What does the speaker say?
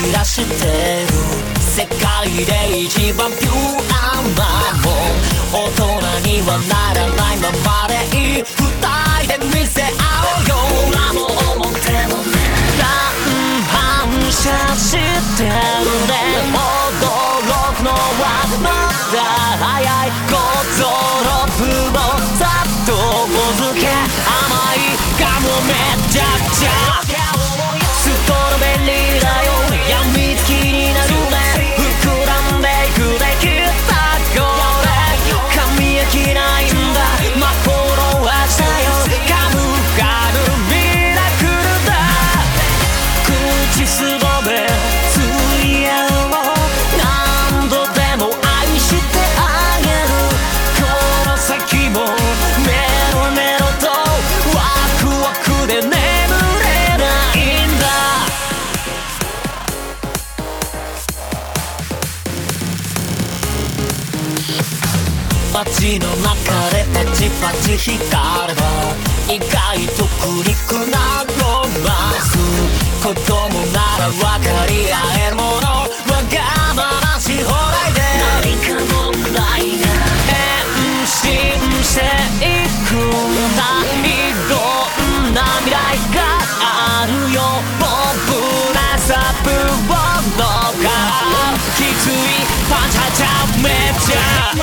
散らしてる世界で一番ピュアなもん大人にはならないままでいい二人で見せ合おうよ裏も表もね反射してるね驚くのはまだ早いことロップをさっとお付け甘いかもめちゃくちゃストロベリーだよ病みつきになるね膨らんでいくできたこれ噛み飽きないんだ魔法の味だよカムカルミラクルだ口すぼめつい合う何度でも愛してあげるこの先もメロメロとワクワクで眠れないんだ街の中でパチパチ光れば意外とクリックなロマンス子供なら分かり合えるものわがままし放題で何か問題が変身していくんだいろんな未来があるよポップなサブボンドがきついパンチャチャめちゃ